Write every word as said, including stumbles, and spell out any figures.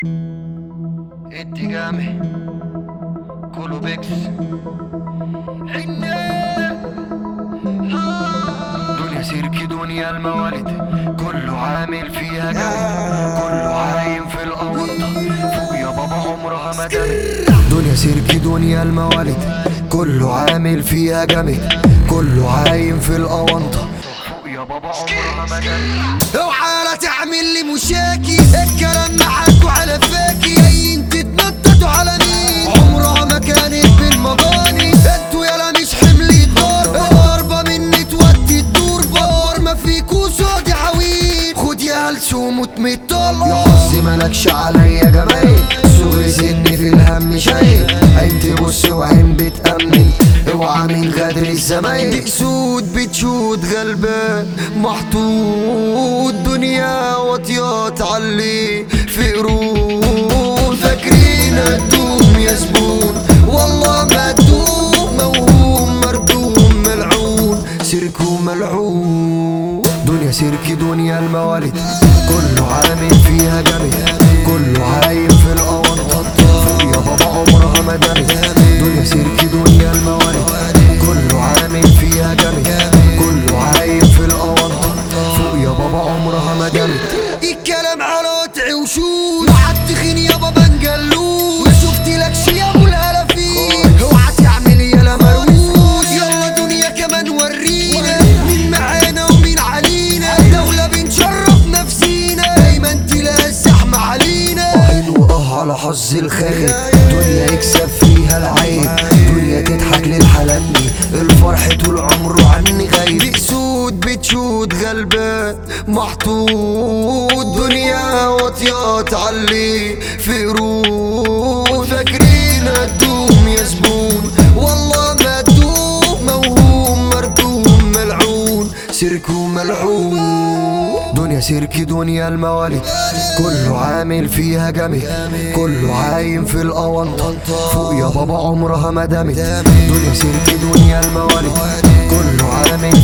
اتجامي كله بيكس دنيا سيركي دنيا الموالد، كله عامل فيها جامد، كله عايم في الأونطة فوق يا بابا عمرها ما دامت. دنيا سيركي دنيا الموالد، كله عامل فيها جامد، كله عايم في الأونطة فوق يا بابا عمرها ما دامت. اوعى لا تعمل لي مشاكي، الكلام معاك وعلى فاكي، اي انت تنططوا على مين؟ عمرها ما كانت بالمباني، انتوا يالا مش حملي الدار، ضربة مني تودي الدور بار، ما فيكوا صوت عويل، خد يا هلسوم وتمطلع. يا حظي ملكش عليا جمايل، صغري سني في الهم شايل، عين تبص وعين بتأمن، اوعى من غدر الزمايل. سود بتشود غلبان محطوط، دنيا واطيات علي في قرود، فاكرين هتدوم يا زبون والله ما تدوم، موهوم مردوم ملعون سيركو ملعون. دنيا سيركي دنيا الموالد، كله عامل فيها جامد، كله عايم في الأونطة فوق يا بابا عمرها ما دامت. دنيا سيركي دنيا الموالد، كله عامل فيها جامد، كله عايم في الأونطة فوق يا بابا عمرها ما دامت. الكلام على وطعي وشوش، وعالتخين يابا بنجلوش، ما شفتلكش يا ابو الهلافين، اوعى تعمل يالا مروش، يلا دنيا كمان ورينا مين معانا ومين علينا، دولة بنشرف نفسينا دايما تلاقي الزحمة علينا. عين وقه على حظ الخير، دنيا يكسب فيها العين، دنيا تضحك للحلقني، الفرح طول عمره عني غايب. سود بتشود غلبان محطوط، دنيا واطيات علي في قرود، فاكرين هتدوم يا زبون والله ما تدوم، موهوم مردوم ملعون سيركو ملعون. دنيا سيركي دنيا الموالد، كله عامل فيها جامد، كله عايم في الأونطة فوق يا بابا عمرها ما دامت. دنيا سيركي دنيا الموالد، كله عامل